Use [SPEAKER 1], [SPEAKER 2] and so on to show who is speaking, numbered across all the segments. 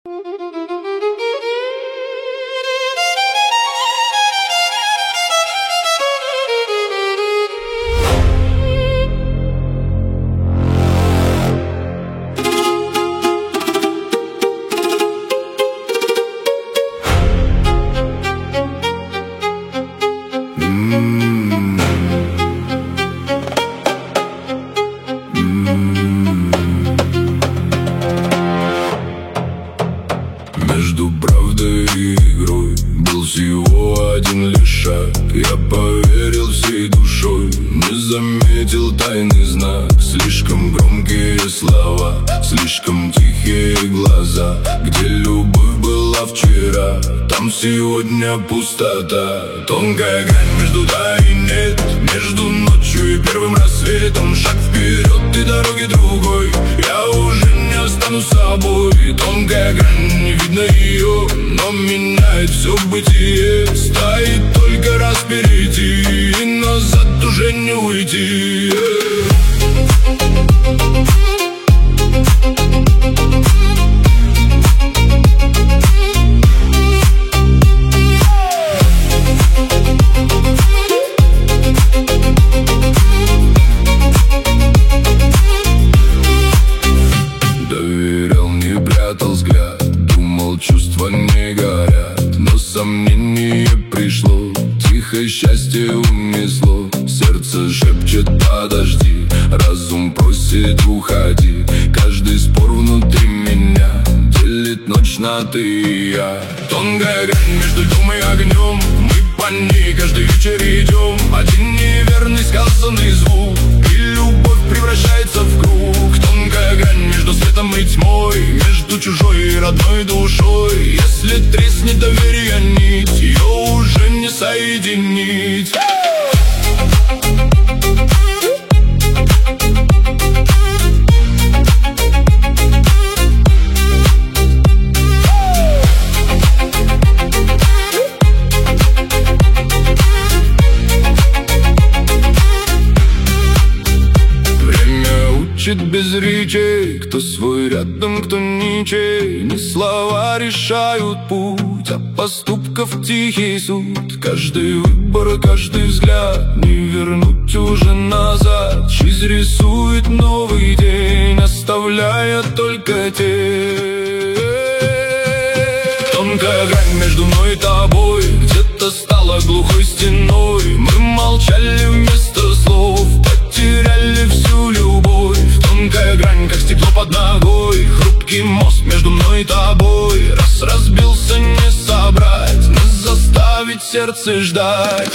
[SPEAKER 1] Между правдой и игрой был всего один лишь шаг. Я поверил всей душой, не заметил тайный знак. Слишком громкие слова, слишком тихие глаза. Где любовь была вчера, там сегодня пустота. Тонкая грань между да и нет, между ночью и первым рассветом. Шаг вперед и дороги другой, я уже не останусь собой. Тонкая грань, не видно ее, но меняет все бытие. Стоит только раз перейти, и назад уже не уйти. Доверял, не прятал взгляд, думал, чувства не горят. Но сомнение пришло, тихое счастье унесло. Сердце шепчет подожди, разум просит уходи. Каждый спор внутри меня делит ночь на ты и я. Тонкая грань между льдом и огнем, мы по ней каждый вечер идем. Один неверный сказанный звук, и любовь превращается в круг. Тонкая грань между светом и тьмой, между чужой и родной душой. Если треснет доверие нить, ее уже не соединить. Без речей, кто свой рядом, кто ничей. Не слова решают путь, а поступков тихий суд. Каждый выбор, каждый взгляд не вернуть уже назад. Жизнь рисует новый день, оставляя только тень. Тонкая грань между мной и тобой где-то стала глухой стеной. Мы молчали вместо слов, потеряли всю любовь. Тонкая грань, как стекло под ногой, хрупкий мост между мной и тобой. Раз разбился, не собрать, не заставить сердце ждать.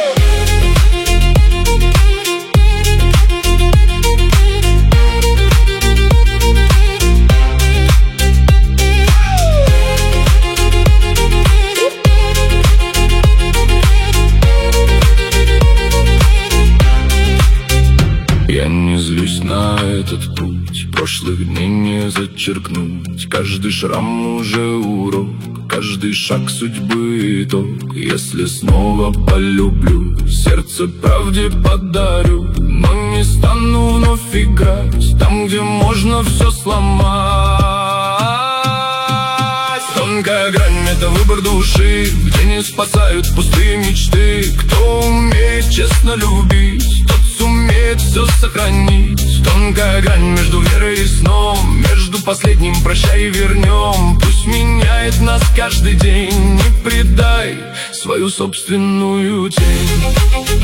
[SPEAKER 1] Я не злюсь на этот путь, прошлых дней не зачеркнуть. Каждый шрам уже урок, каждый шаг судьбы итог. Если снова полюблю, сердце правде подарю. Но не стану вновь играть там, где можно все сломать. Тонкая грань — это выбор души, где не спасают пустые мечты. Кто умеет честно любить, тот сумеет все сохранить. Тонкая грань между верой и сном, между последним прощай и вернем. Пусть меняет нас каждый день, не предай свою собственную тень.